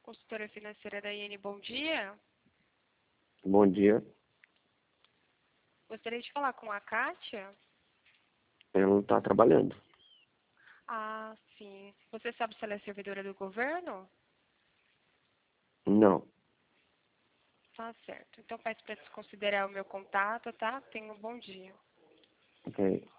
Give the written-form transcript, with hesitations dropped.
Consultora financeira da IN, bom dia. Bom dia. Gostaria de falar com a Kátia. Ela não está trabalhando. Ah, sim. Você sabe se ela é servidora do governo? Não. Tá certo. Então peço para desconsiderar o meu contato, tá? Tenha um bom dia. Ok.